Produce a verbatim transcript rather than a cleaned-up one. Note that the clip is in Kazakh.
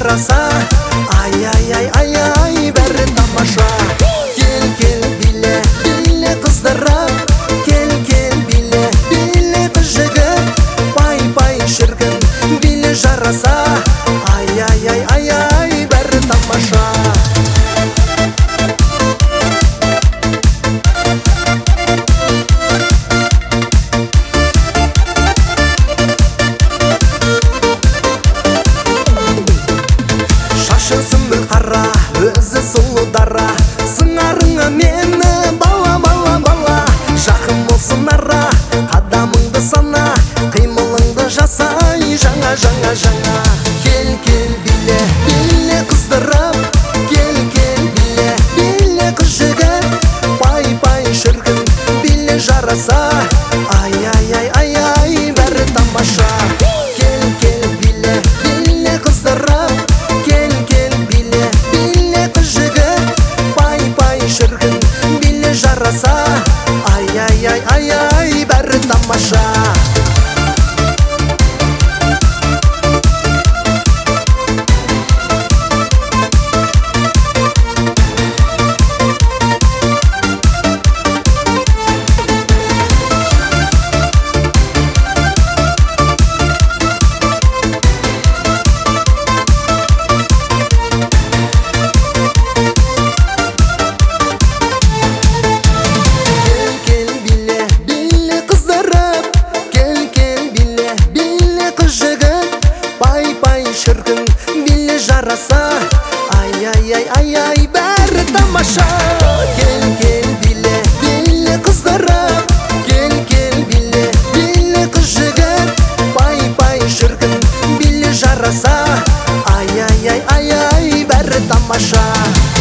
жараса. Ай ай ай ай ай бәрі тамаша. Кел кел биле биле қыздырып, кел кел биле биле қыз жігіт, пай пай шіркін биле жараса. Ай ай ай ай ай бәрі тамаша. Сүмбіл қара, өзі сұлу дара, сыңарыңа мені бала бала бала. Жақын болсын ара, қадамыңды сана, қимылыңды жасай жаңа жаңа жаңа. Кел кел биле биле қыздырып, кел кел биле биле қыз жігіт, пай пай шіркін биле жараса. Ай ай ай ай ай бәрі тамаша. Кел кел биле биле қыздырып, жараса. Ай ай ай ай ай бәрі тамаша. Шіркін биле жараса. Ай ай ай ай ай бәрі тамаша. Кел кел биле биле қыздырып, кел кел биле биле қыз жігіт, пай пай шіркін биле жараса. Ай ай ай ай ай бәрі тамаша.